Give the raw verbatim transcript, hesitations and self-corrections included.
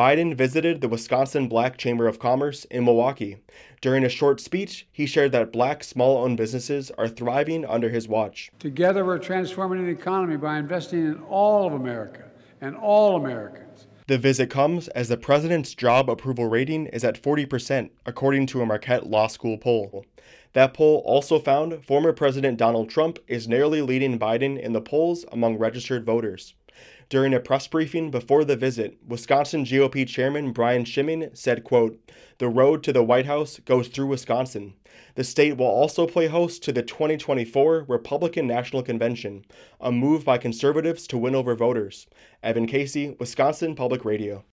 Biden visited the Wisconsin Black Chamber of Commerce in Milwaukee. During a short speech, he shared that black small-owned businesses are thriving under his watch. Together, we're transforming the economy by investing in all of America and all Americans. The visit comes as the president's job approval rating is at forty percent, according to a Marquette Law School poll. That poll also found former President Donald Trump is narrowly leading Biden in the polls among registered voters. During a press briefing before the visit, Wisconsin G O P Chairman Brian Schimming said, quote, "The road to the White House goes through Wisconsin. The state will also play host to the twenty twenty-four Republican National Convention, a move by conservatives to win over voters." Evan Casey, Wisconsin Public Radio.